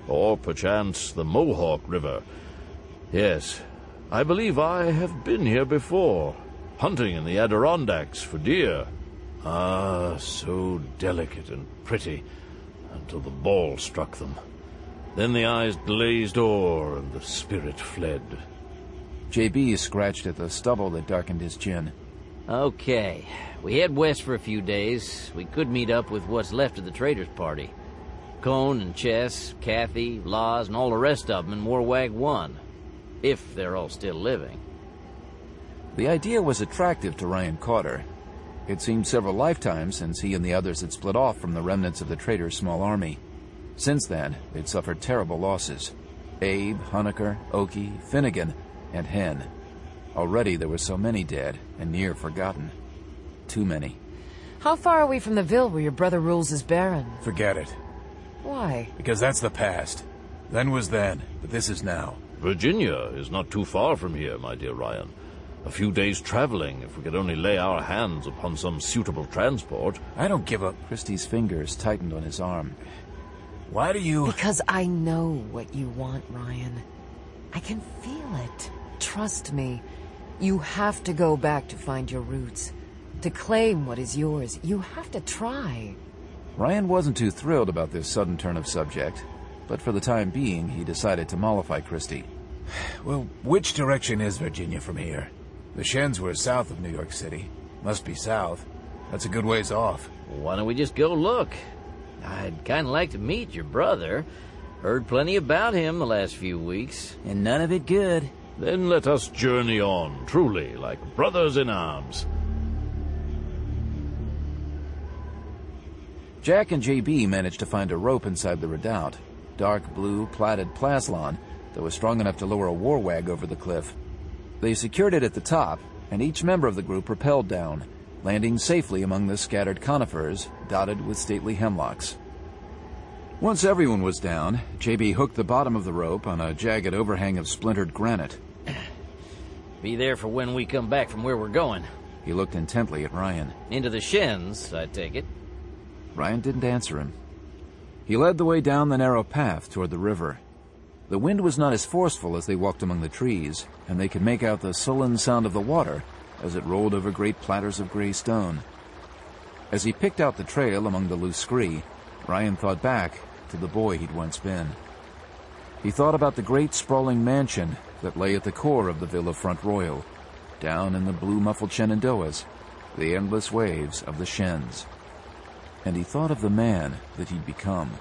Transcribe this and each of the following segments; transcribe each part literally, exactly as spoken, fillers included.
or perchance the Mohawk River. Yes, I believe I have been here before, hunting in the Adirondacks for deer. Ah, so delicate and pretty, until the ball struck them. Then the eyes glazed o'er, and the spirit fled. J B scratched at the stubble that darkened his chin. Okay, we head west for a few days. We could meet up with what's left of the traders' party. Cone and Chess, Kathy, Laws, and all the rest of them in Warwag One. If they're all still living. The idea was attractive to Ryan Carter. It seemed several lifetimes since he and the others had split off from the remnants of the traders' small army. Since then, they'd suffered terrible losses. Abe, Honecker, Oakey, Finnegan, and Hen. Already there were so many dead and near forgotten. Too many. How far are we from the Ville where your brother rules as Baron? Forget it. Why? Because that's the past. Then was then, but this is now. Virginia is not too far from here, my dear Ryan. A few days traveling, if we could only lay our hands upon some suitable transport. I don't give up. Christie's fingers tightened on his arm. Why do you... Because I know what you want, Ryan. I can feel it. Trust me. You have to go back to find your roots. To claim what is yours, you have to try. Ryan wasn't too thrilled about this sudden turn of subject, but for the time being, he decided to mollify Christie. Well, which direction is Virginia from here? The Shens were south of New York City. Must be south. That's a good ways off. Why don't we just go look? I'd kind of like to meet your brother. Heard plenty about him the last few weeks, and none of it good. Then let us journey on, truly, like brothers in arms. Jack and J B managed to find a rope inside the redoubt. Dark blue, plaited plaslan that was strong enough to lower a war wag over the cliff. They secured it at the top, and each member of the group rappelled down, landing safely among the scattered conifers dotted with stately hemlocks. Once everyone was down, J B hooked the bottom of the rope on a jagged overhang of splintered granite. Be there for when we come back from where we're going. He looked intently at Ryan. Into the Shens, I take it. Ryan didn't answer him. He led the way down the narrow path toward the river. The wind was not as forceful as they walked among the trees, and they could make out the sullen sound of the water as it rolled over great platters of gray stone. As he picked out the trail among the loose scree, Ryan thought back to the boy he'd once been. He thought about the great sprawling mansion that lay at the core of the Villa Front Royal, down in the blue muffled Shenandoahs, the endless waves of the Shens. And he thought of the man that he'd become.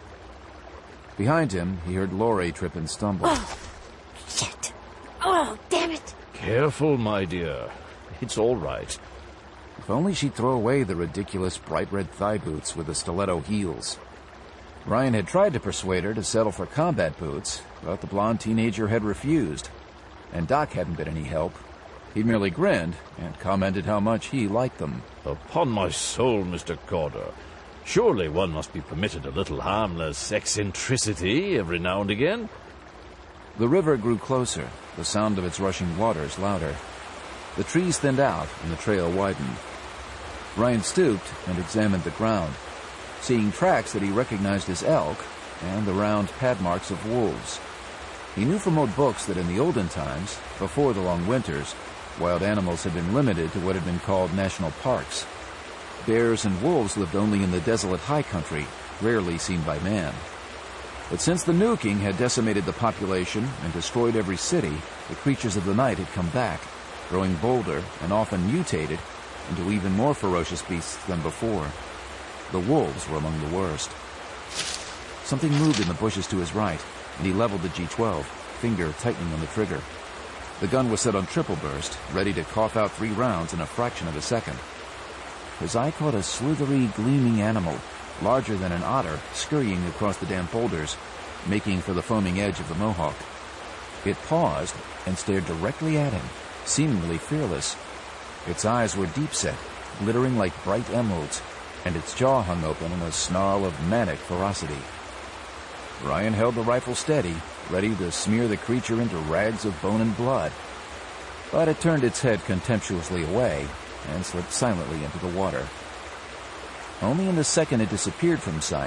Behind him, he heard Laurie trip and stumble. Oh, shit. Oh, damn it. Careful, my dear. It's all right. If only she'd throw away the ridiculous bright red thigh boots with the stiletto heels. Ryan had tried to persuade her to settle for combat boots, but the blonde teenager had refused. And Doc hadn't been any help. He merely grinned and commented how much he liked them. Upon my soul, Mister Carter, surely one must be permitted a little harmless eccentricity every now and again. The river grew closer, the sound of its rushing waters louder. The trees thinned out and the trail widened. Ryan stooped and examined the ground, seeing tracks that he recognized as elk and the round pad marks of wolves. He knew from old books that in the olden times, before the long winters, wild animals had been limited to what had been called national parks. Bears and wolves lived only in the desolate high country, rarely seen by man. But since the nuking had decimated the population and destroyed every city, the creatures of the night had come back, growing bolder and often mutated into even more ferocious beasts than before. The wolves were among the worst. Something moved in the bushes to his right, and he leveled the G twelve, finger tightening on the trigger. The gun was set on triple burst, ready to cough out three rounds in a fraction of a second. His eye caught a slithery, gleaming animal, larger than an otter, scurrying across the damp boulders, making for the foaming edge of the Mohawk. It paused and stared directly at him, seemingly fearless. Its eyes were deep-set, glittering like bright emeralds, and its jaw hung open in a snarl of manic ferocity. Ryan held the rifle steady, ready to smear the creature into rags of bone and blood. But it turned its head contemptuously away and slipped silently into the water. Only in the second it disappeared from sight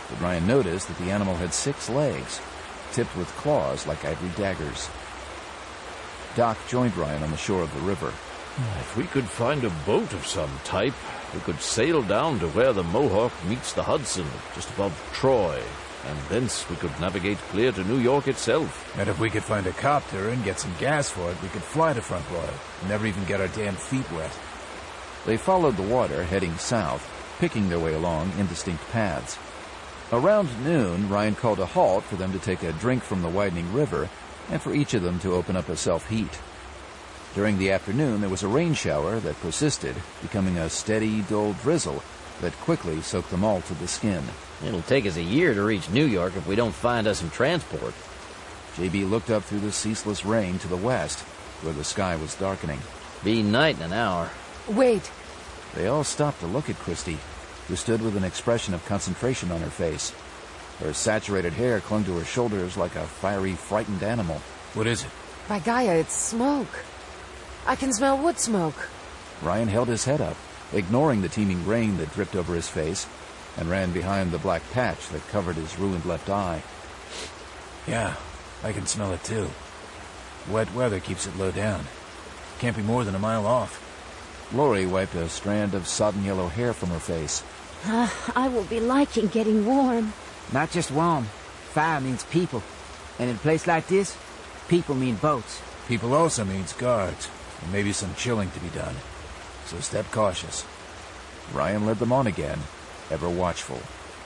but Ryan noticed that the animal had six legs, tipped with claws like ivory daggers. Doc joined Ryan on the shore of the river. If we could find a boat of some type, we could sail down to where the Mohawk meets the Hudson, just above Troy, and thence we could navigate clear to New York itself. And if we could find a copter and get some gas for it, we could fly to Front Royal and never even get our damn feet wet. They followed the water, heading south, picking their way along indistinct paths. Around noon, Ryan called a halt for them to take a drink from the widening river and for each of them to open up a self-heat. During the afternoon, there was a rain shower that persisted, becoming a steady, dull drizzle that quickly soaked them all to the skin. It'll take us a year to reach New York if we don't find us some transport. J B looked up through the ceaseless rain to the west, where the sky was darkening. Be night in an hour. Wait. They all stopped to look at Christy, who stood with an expression of concentration on her face. Her saturated hair clung to her shoulders like a fiery, frightened animal. What is it? By Gaia, it's smoke. I can smell wood smoke. Ryan held his head up, ignoring the teeming rain that dripped over his face, and ran behind the black patch that covered his ruined left eye. Yeah, I can smell it too. Wet weather keeps it low down. Can't be more than a mile off. Lori wiped a strand of sodden yellow hair from her face. Uh, I will be liking getting warm. Not just warm. Fire means people. And in a place like this, people mean boats. People also means guards, and maybe some chilling to be done. So step cautious. Ryan led them on again, ever watchful.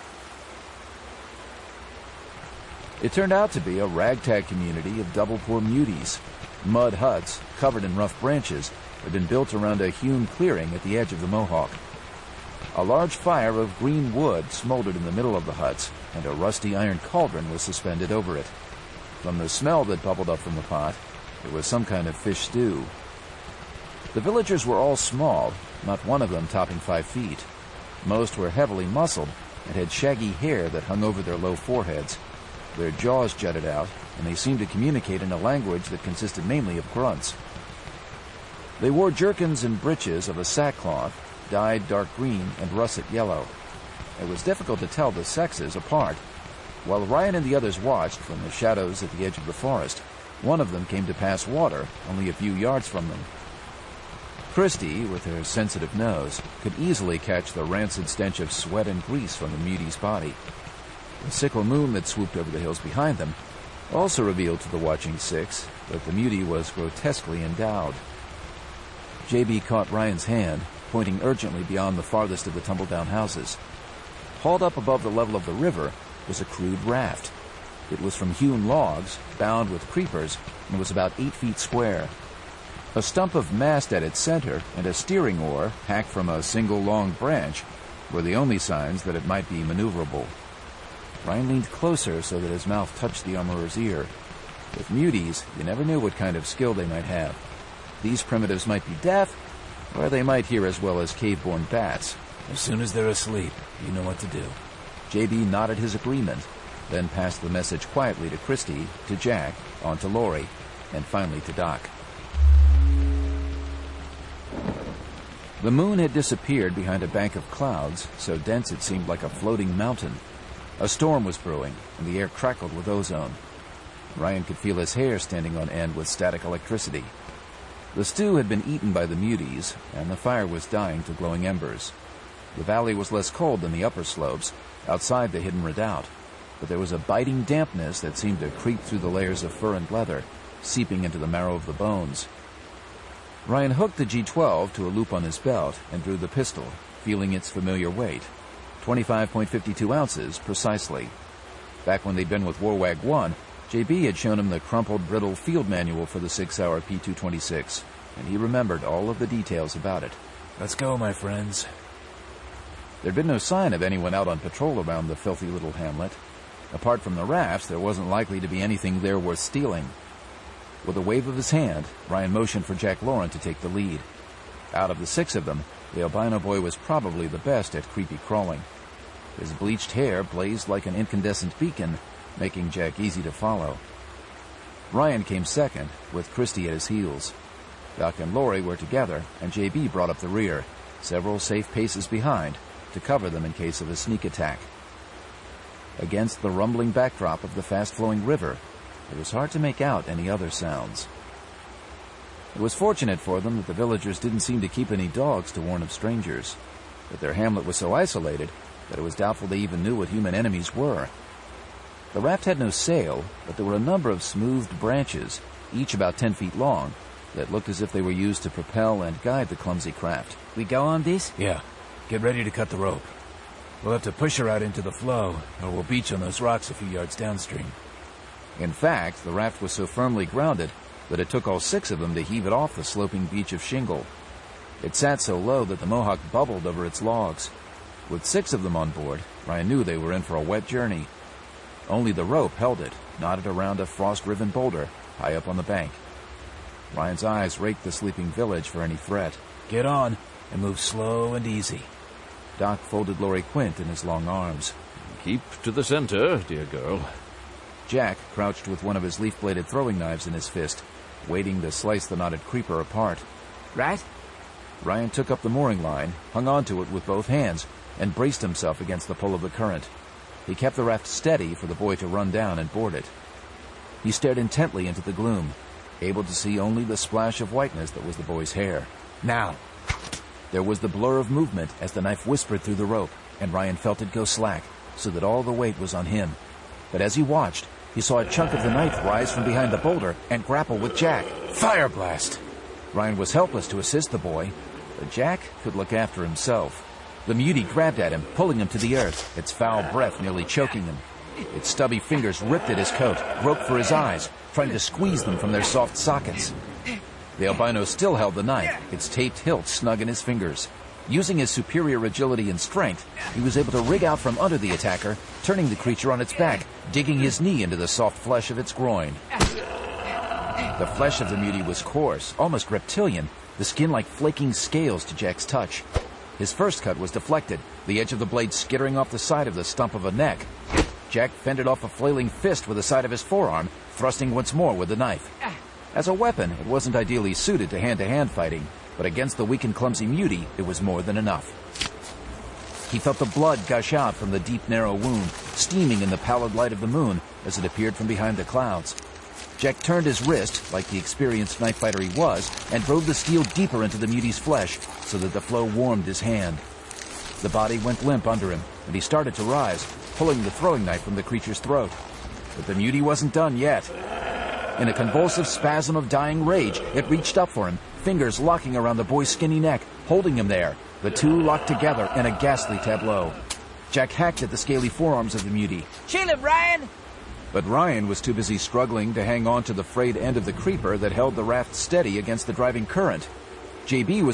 It turned out to be a ragtag community of double-poor muties. Mud huts, covered in rough branches, had been built around a hewn clearing at the edge of the Mohawk. A large fire of green wood smoldered in the middle of the huts, and a rusty iron cauldron was suspended over it. From the smell that bubbled up from the pot, it was some kind of fish stew. The villagers were all small, not one of them topping five feet. Most were heavily muscled and had shaggy hair that hung over their low foreheads. Their jaws jutted out, and they seemed to communicate in a language that consisted mainly of grunts. They wore jerkins and breeches of a sackcloth, dyed dark green and russet yellow. It was difficult to tell the sexes apart. While Ryan and the others watched from the shadows at the edge of the forest, one of them came to pass water only a few yards from them. Christy, with her sensitive nose, could easily catch the rancid stench of sweat and grease from the muti's body. The sickle moon that swooped over the hills behind them also revealed to the watching six that the mutie was grotesquely endowed. J B caught Ryan's hand, pointing urgently beyond the farthest of the tumble-down houses. Hauled up above the level of the river was a crude raft. It was from hewn logs, bound with creepers, and was about eight feet square. A stump of mast at its center and a steering oar, hacked from a single long branch, were the only signs that it might be maneuverable. Ryan leaned closer so that his mouth touched the armorer's ear. With muties, you never knew what kind of skill they might have. These primitives might be deaf, or they might hear as well as cave-born bats. As soon as they're asleep, you know what to do. J B nodded his agreement, then passed the message quietly to Christy, to Jack, on to Lori, and finally to Doc. The moon had disappeared behind a bank of clouds, so dense it seemed like a floating mountain. A storm was brewing, and the air crackled with ozone. Ryan could feel his hair standing on end with static electricity. The stew had been eaten by the muties, and the fire was dying to glowing embers. The valley was less cold than the upper slopes, outside the hidden redoubt, but there was a biting dampness that seemed to creep through the layers of fur and leather, seeping into the marrow of the bones. Ryan hooked the G twelve to a loop on his belt and drew the pistol, feeling its familiar weight. twenty-five point five two ounces, precisely. Back when they'd been with Warwag one, J B had shown him the crumpled, brittle field manual for the six-hour P two twenty-six, and he remembered all of the details about it. Let's go, my friends. There'd been no sign of anyone out on patrol around the filthy little hamlet. Apart from the rafts, there wasn't likely to be anything there worth stealing. With a wave of his hand, Ryan motioned for Jack Lauren to take the lead. Out of the six of them, the albino boy was probably the best at creepy crawling. His bleached hair blazed like an incandescent beacon, making Jack easy to follow. Ryan came second, with Christy at his heels. Doc and Lori were together, and J B brought up the rear, several safe paces behind, to cover them in case of a sneak attack. Against the rumbling backdrop of the fast-flowing river, it was hard to make out any other sounds. It was fortunate for them that the villagers didn't seem to keep any dogs to warn of strangers, but their hamlet was so isolated that it was doubtful they even knew what human enemies were. The raft had no sail, but there were a number of smoothed branches, each about ten feet long, that looked as if they were used to propel and guide the clumsy craft. We go on this? Yeah. Get ready to cut the rope. We'll have to push her out into the flow, or we'll beach on those rocks a few yards downstream. In fact, the raft was so firmly grounded that it took all six of them to heave it off the sloping beach of shingle. It sat so low that the Mohawk bubbled over its logs. With six of them on board, Ryan knew they were in for a wet journey. Only the rope held it, knotted around a frost-riven boulder high up on the bank. Ryan's eyes raked the sleeping village for any threat. Get on, and move slow and easy. Doc folded Laurie Quint in his long arms. Keep to the center, dear girl. Jack crouched with one of his leaf-bladed throwing knives in his fist, waiting to slice the knotted creeper apart. Right? Ryan took up the mooring line, hung onto it with both hands, and braced himself against the pull of the current. He kept the raft steady for the boy to run down and board it. He stared intently into the gloom, able to see only the splash of whiteness that was the boy's hair. Now! There was the blur of movement as the knife whispered through the rope, and Ryan felt it go slack, so that all the weight was on him. But as he watched, he saw a chunk of the knife rise from behind the boulder and grapple with Jack. Fire blast! Ryan was helpless to assist the boy, but Jack could look after himself. The mutie grabbed at him, pulling him to the earth, its foul breath nearly choking him. Its stubby fingers ripped at his coat, groped for his eyes, trying to squeeze them from their soft sockets. The albino still held the knife, its taped hilt snug in his fingers. Using his superior agility and strength, he was able to rig out from under the attacker, turning the creature on its back, digging his knee into the soft flesh of its groin. The flesh of the mutie was coarse, almost reptilian, the skin like flaking scales to Jack's touch. His first cut was deflected, the edge of the blade skittering off the side of the stump of a neck. Jack fended off a flailing fist with the side of his forearm, thrusting once more with the knife. As a weapon, it wasn't ideally suited to hand-to-hand fighting, but against the weak and clumsy mutie, it was more than enough. He felt the blood gush out from the deep, narrow wound, steaming in the pallid light of the moon as it appeared from behind the clouds. Jack turned his wrist, like the experienced knife fighter he was, and drove the steel deeper into the mutie's flesh so that the flow warmed his hand. The body went limp under him, and he started to rise, pulling the throwing knife from the creature's throat. But the mutie wasn't done yet. In a convulsive spasm of dying rage, it reached up for him, fingers locking around the boy's skinny neck, holding him there, the two locked together in a ghastly tableau. Jack hacked at the scaly forearms of the mutie. Chill him, Ryan! But Ryan was too busy struggling to hang on to the frayed end of the creeper that held the raft steady against the driving current. J B was